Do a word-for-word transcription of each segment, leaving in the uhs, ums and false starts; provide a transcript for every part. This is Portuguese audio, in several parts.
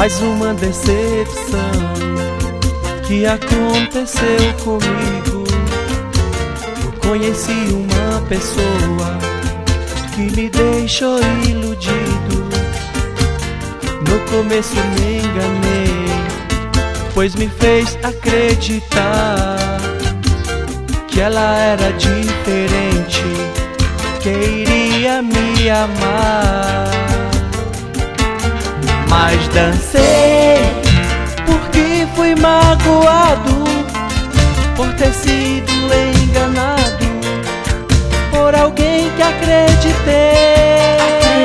Mais uma decepção que aconteceu comigo. Eu conheci uma pessoa que me deixou iludido. No começo me enganei, pois me fez acreditar que ela era diferente, que iria me amar. Mas dancei porque fui magoado por ter sido enganado por alguém que acreditei.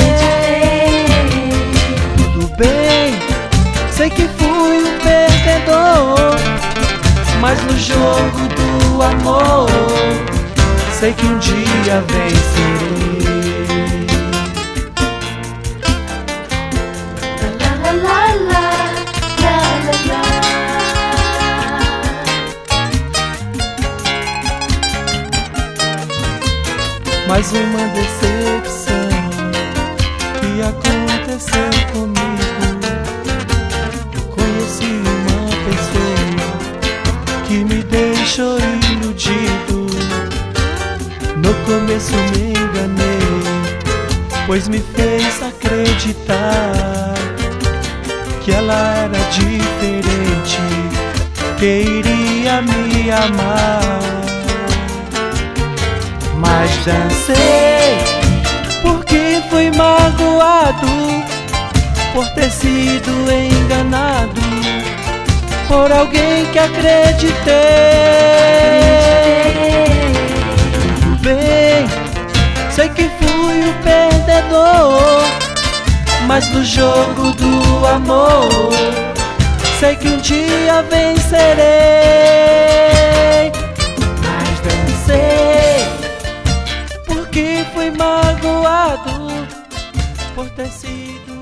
Tudo bem, sei que fui um perdedor, mas no jogo do amor sei que um dia vencerei. Mais uma decepção que aconteceu comigo. Eu conheci uma pessoa que me deixou iludido. No começo me enganei, pois me fez acreditar que ela era diferente, que iria me amar. Mas dancei porque fui magoado por ter sido enganado por alguém que acreditei. Tudo bem, sei que fui o perdedor, mas no jogo do amor sei que um dia vencerei. Mas dancei porque fui magoado por ter sido